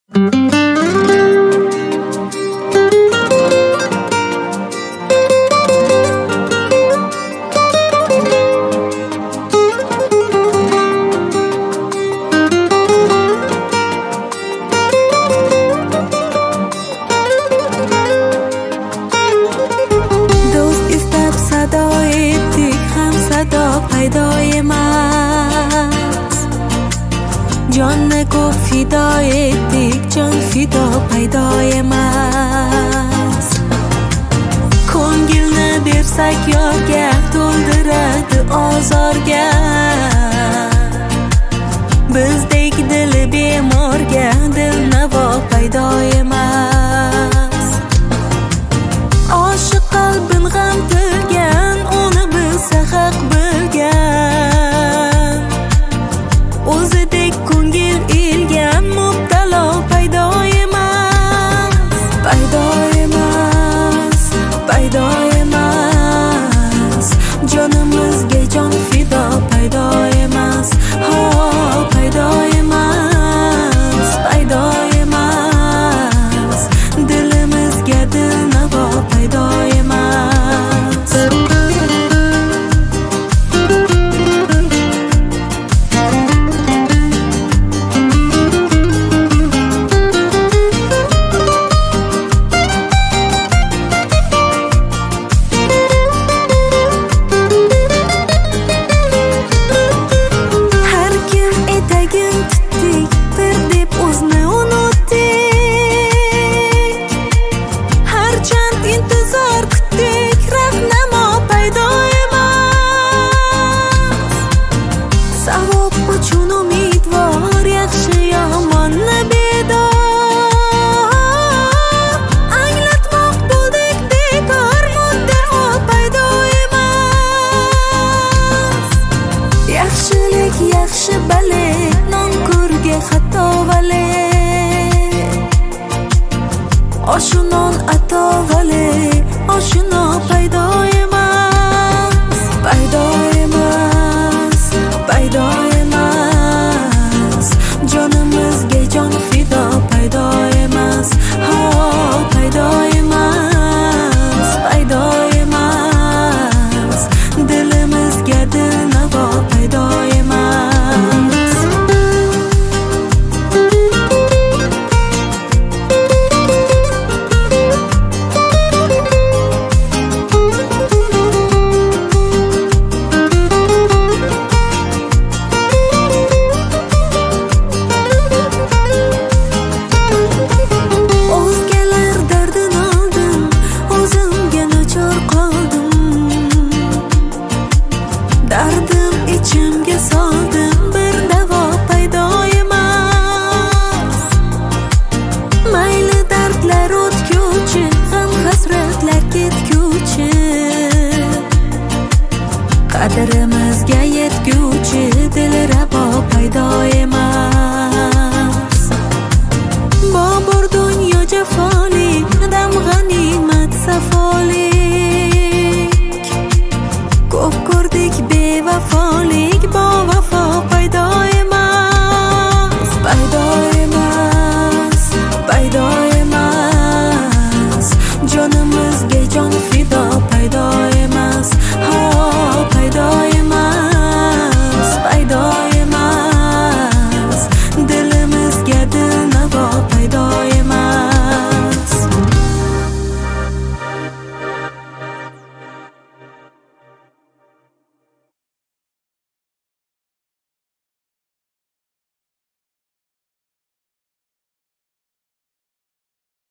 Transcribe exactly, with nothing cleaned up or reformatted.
پیدای ماست جان گفت فدای دیگ جان فدا پیدای ماست کنگل nedersak yorga to'ldiradi ozorga bizdek dili bemorga dilnavo paydoy emas oshiq qalbin g'am tilgan uni bilsa haq bilgan o'zidek ko'ngil ilgan mubtalo paydoy emas paydoy emas paydoy emas jonimizga jon fido paydoy emas ho paydoy emas paydoy emas dilimizga dilnavo paydoy emas yaxshi bale non ko'rga xato vale oshu non ato vale